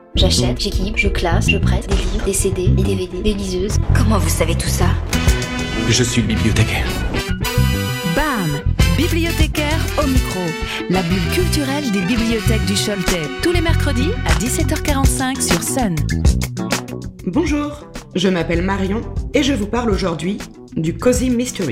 J'achète, j'équipe, je classe, je prête des livres, des CD, des DVD, des liseuses. Comment vous savez tout ça? Je suis le bibliothécaire. BAM! Bibliothécaire au micro. La bulle culturelle des bibliothèques du Choletais. Tous les mercredis à 17h45 sur Sun. Bonjour, je m'appelle Marion et je vous parle aujourd'hui du Cozy Mystery.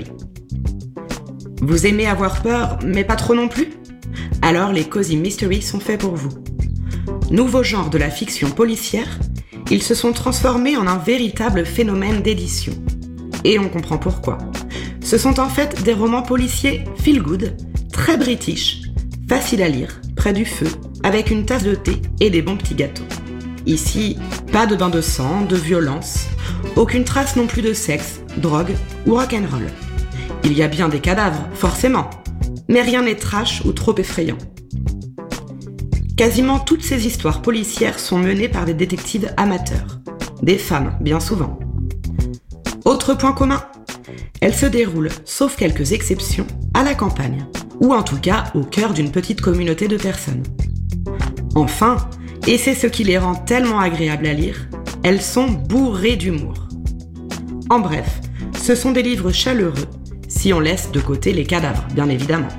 Vous aimez avoir peur, mais pas trop non plus? Alors les Cozy Mystery sont faits pour vous. Nouveau genre de la fiction policière, ils se sont transformés en un véritable phénomène d'édition. Et on comprend pourquoi. Ce sont en fait des romans policiers feel good, très british, faciles à lire, près du feu, avec une tasse de thé et des bons petits gâteaux. Ici, pas de bain de sang, de violence, aucune trace non plus de sexe, drogue ou rock'n'roll. Il y a bien des cadavres, forcément, mais rien n'est trash ou trop effrayant. Quasiment toutes ces histoires policières sont menées par des détectives amateurs, des femmes bien souvent. Autre point commun, elles se déroulent, sauf quelques exceptions, à la campagne, ou en tout cas au cœur d'une petite communauté de personnes. Enfin, et c'est ce qui les rend tellement agréables à lire, elles sont bourrées d'humour. En bref, ce sont des livres chaleureux, si on laisse de côté les cadavres, bien évidemment.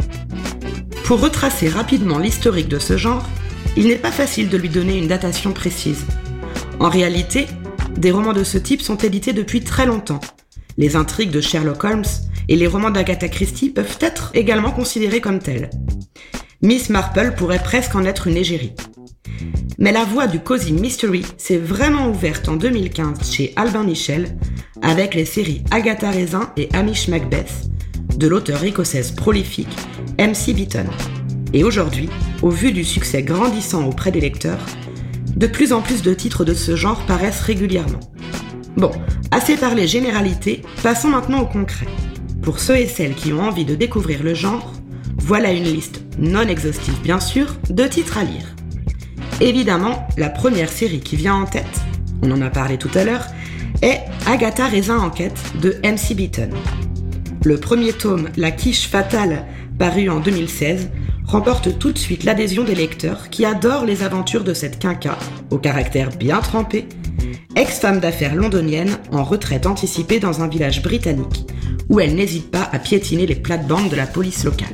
Pour retracer rapidement l'historique de ce genre, il n'est pas facile de lui donner une datation précise. En réalité, des romans de ce type sont édités depuis très longtemps. Les intrigues de Sherlock Holmes et les romans d'Agatha Christie peuvent être également considérés comme tels. Miss Marple pourrait presque en être une égérie. Mais la voie du Cozy Mystery s'est vraiment ouverte en 2015 chez Albin Michel avec les séries Agatha Raisin et Hamish Macbeth de l'auteure écossaise prolifique MC Beaton. Et aujourd'hui, au vu du succès grandissant auprès des lecteurs, de plus en plus de titres de ce genre paraissent régulièrement. Bon, assez parlé généralité, passons maintenant au concret. Pour ceux et celles qui ont envie de découvrir le genre, voilà une liste non exhaustive bien sûr, de titres à lire. Évidemment, la première série qui vient en tête, on en a parlé tout à l'heure, est Agatha Raisin Enquête de MC Beaton. Le premier tome, La quiche fatale, paru en 2016, remporte tout de suite l'adhésion des lecteurs qui adorent les aventures de cette quinca, au caractère bien trempé, ex-femme d'affaires londonienne en retraite anticipée dans un village britannique, où elle n'hésite pas à piétiner les plates-bandes de la police locale.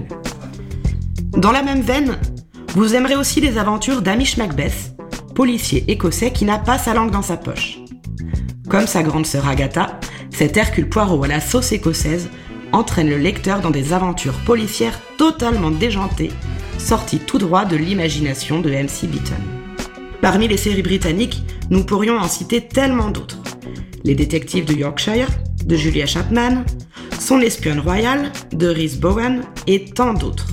Dans la même veine, vous aimerez aussi les aventures d'Hamish Macbeth, policier écossais qui n'a pas sa langue dans sa poche. Comme sa grande sœur Agatha, cet Hercule Poirot à la sauce écossaise entraîne le lecteur dans des aventures policières totalement déjantées, sorties tout droit de l'imagination de MC Beaton. Parmi les séries britanniques, nous pourrions en citer tellement d'autres. Les détectives de Yorkshire, de Julia Chapman, Son espionne royale, de Rhys Bowen, et tant d'autres.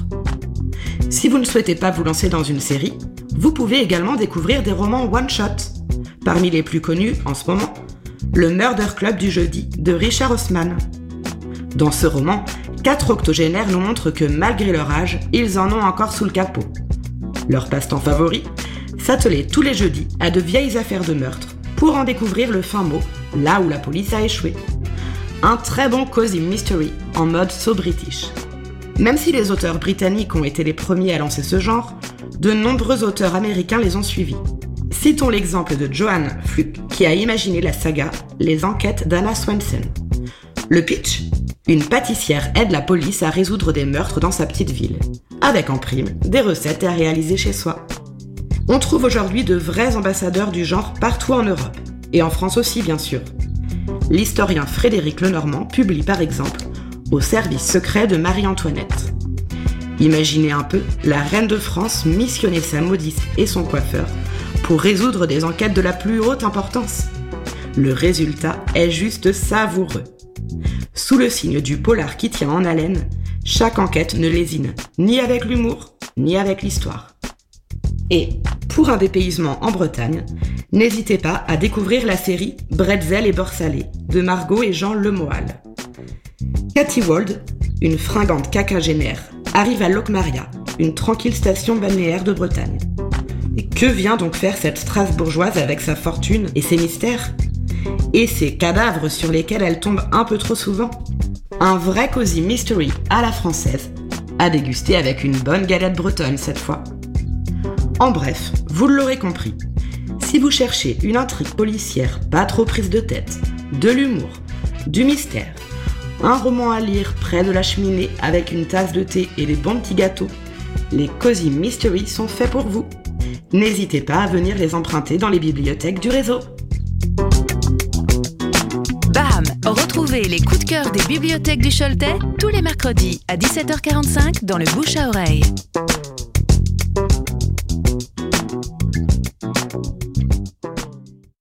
Si vous ne souhaitez pas vous lancer dans une série, vous pouvez également découvrir des romans one-shot. Parmi les plus connus en ce moment, Le Murder Club du jeudi de Richard Osman. Dans ce roman, 4 octogénaires nous montrent que malgré leur âge, ils en ont encore sous le capot. Leur passe-temps favori, s'atteler tous les jeudis à de vieilles affaires de meurtre pour en découvrir le fin mot, là où la police a échoué. Un très bon Cozy Mystery en mode so british. Même si les auteurs britanniques ont été les premiers à lancer ce genre, de nombreux auteurs américains les ont suivis. Citons l'exemple de Joanne Fluke qui a imaginé la saga Les enquêtes d'Anna Swenson. Le pitch ? Une pâtissière aide la police à résoudre des meurtres dans sa petite ville, avec en prime des recettes à réaliser chez soi. On trouve aujourd'hui de vrais ambassadeurs du genre partout en Europe, et en France aussi bien sûr. L'historien Frédéric Lenormand publie par exemple Au service secret de Marie-Antoinette. Imaginez un peu la reine de France missionner sa modiste et son coiffeur pour résoudre des enquêtes de la plus haute importance. Le résultat est juste savoureux. Sous le signe du polar qui tient en haleine, chaque enquête ne lésine ni avec l'humour, ni avec l'histoire. Et, pour un dépaysement en Bretagne, n'hésitez pas à découvrir la série Bretzel et beurre salé de Margot et Jean Lemoal. Cathy Wald, une fringante quinquagénaire, arrive à Locmaria, une tranquille station balnéaire de Bretagne. Et que vient donc faire cette Strasbourgeoise avec sa fortune et ses mystères ? Et ces cadavres sur lesquels elle tombe un peu trop souvent. Un vrai Cozy Mystery à la française, à déguster avec une bonne galette bretonne cette fois. En bref, vous l'aurez compris, Si vous cherchez une intrigue policière pas trop prise de tête, de l'humour, du mystère, un roman à lire près de la cheminée avec une tasse de thé et des bons petits gâteaux, les Cozy Mystery sont faits pour vous. N'hésitez pas à venir les emprunter dans les bibliothèques du réseau. BAM! Retrouvez les coups de cœur des bibliothèques du Choletais tous les mercredis à 17h45 dans le bouche à oreille.